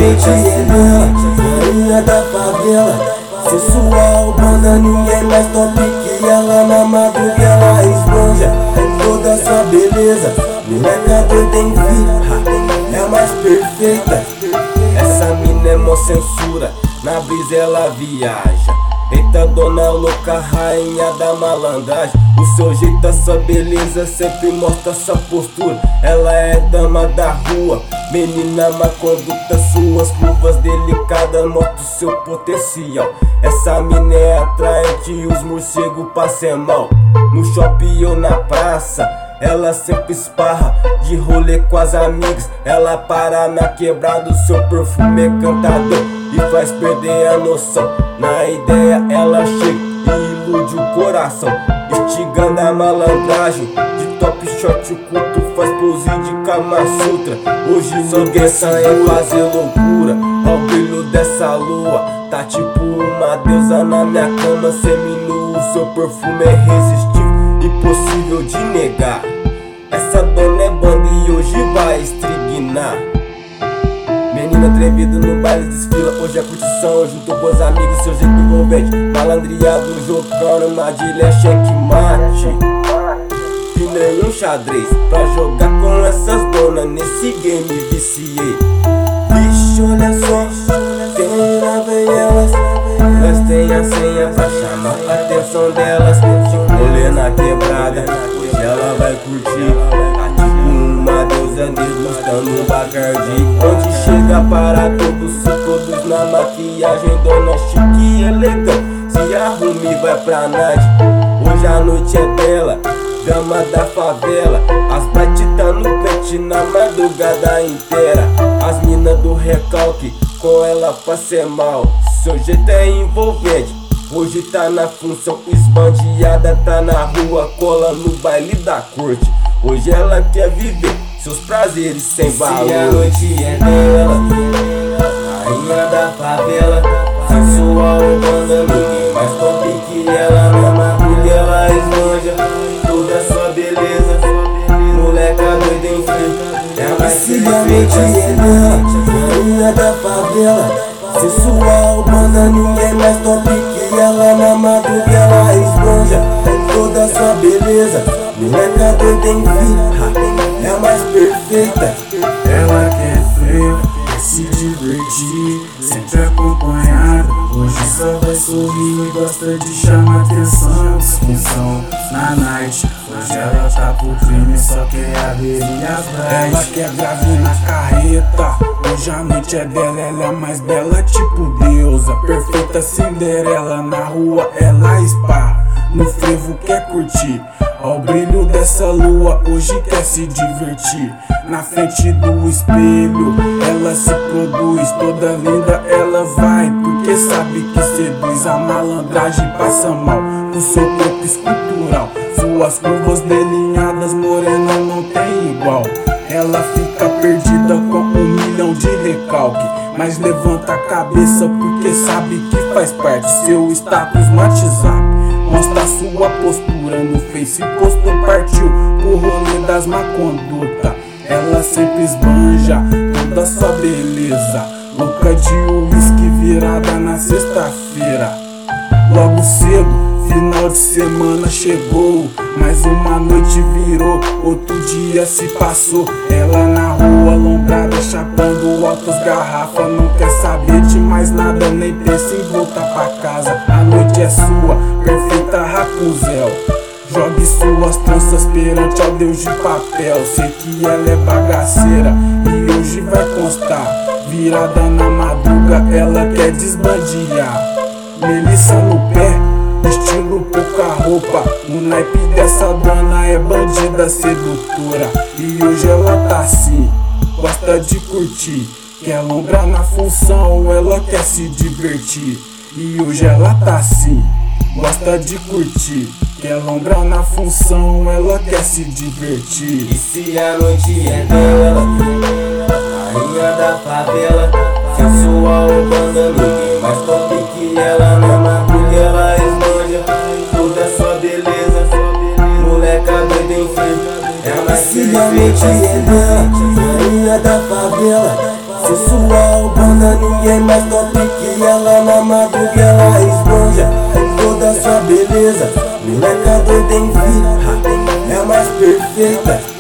mente é dela, rainha da favela. Sensual, banda, ninguém mais top que ela. Na madruga ela esbanja toda sua beleza. Moleca doida em vida, é a mais perfeita. Essa mina é mó censura, na brisa ela viaja. Eita dona louca, rainha da malandragem. O seu jeito, a sua beleza sempre mostra sua postura. Ela é dama da rua, menina má conduta. Suas curvas delicadas mostram o seu potencial. Essa mina é atraente e os morcegos passam mal. No shopping ou na praça, ela sempre esparra, de rolê com as amigas. Ela para na quebrada, o seu perfume é cantador e faz perder a noção. Na ideia ela chega e ilude o coração, instigando a malandragem. De top shot o culto faz pose de Kama Sutra. Hoje ninguém sai a fazer loucura ao brilho dessa lua. Tá tipo uma deusa na minha cama, seminua. O seu perfume é irresistível, impossível de negar. Essa dona é banda e hoje vai estrignar. Menina atrevida no baile desfila, hoje é curtição. Junto com os amigos, seu jeito envolvente. Malandreado, jogando armadilha, checkmate. E nenhum xadrez pra jogar com essas donas. Nesse game viciei. Vixe, olha só, quem lá vem elas. Nós tem a senha pra chamar a atenção delas. Rolê na quebrada, hoje ela vai curtir. Uma deusa degustando um Bacardi. Onde chega para todos na maquiagem. Dona chique e elegante, se arrume e vai pra night. Hoje a noite é dela, dama da favela. As bate tá no pente na madrugada inteira. As minas do recalque, com ela faz ser mal. Seu jeito é envolvente, hoje tá na função. Esbandeada, tá na rua, cola no baile da corte. Hoje ela quer viver seus prazeres sem valor. Se a noite é dela, rainha da favela. Sensual, banda, ninguém mais top que ela. Na madruga ela esbanja toda sua beleza. Moleca doida em frio, é a mais se a mente é dela, rainha da favela. Sensual, banda, ninguém mais top que ela. Na madruga ela esbanja toda sua beleza. Moleca doida em vida, é a mais perfeita. Ela quer freio, quer se divertir, sempre acompanhada. Hoje só vai sorrir e gosta de chamar atenção. Disfunção na night, hoje ela tá pro crime, só quer aderir às brides. Ela quer grave na carreta, hoje a noite é dela. Ela é mais bela, tipo deusa, perfeita Cinderela. Na rua ela esparra, no frevo quer curtir. Ao brilho dessa lua, hoje quer se divertir. Na frente do espelho, ela se produz. Toda linda ela vai, porque sabe que seduz. A malandragem passa mal com seu corpo escultural. Suas curvas delineadas, morena, não tem igual. Ela fica perdida com 1 milhão de recalque, mas levanta a cabeça porque sabe que faz parte. Seu status no WhatsApp mostra sua postura. No Face postou, partiu pro rolê das má conduta. Ela sempre esbanja toda sua beleza. Louca de uísque virada na sexta-feira. Logo cedo, final de semana chegou. Mais uma noite virou, outro dia se passou. Ela na rua, lombrada, chapando altas garrafas. Não quer saber de mais nada, nem pensa em voltar pra casa. A noite é sua, perfeita Rapunzel. Jogue suas tranças perante ao Deus de papel. Sei que ela é bagaceira e hoje vai constar. Virada na madruga, ela quer desbandear. Melissa no pé, estilo pouca roupa. O naipe dessa dona é bandida sedutora. E hoje ela tá assim, gosta de curtir. Quer lombrar na função, ela quer se divertir. E hoje ela tá assim, gosta de curtir. Quer lombrar na função, ela quer se divertir. E se a noite é dela, rainha da favela. Sensual, banda, ninguém mais top que ela. Na madruga ela esbanja toda sua beleza. Moleca doida em frio, é a mais perfeita. Se a noite é dela, rainha da favela. Sensual, banda, manda ninguém mais top que ela. Na madruga ela esbanja toda sua beleza. Moleca doida em vida, é a mais perfeita.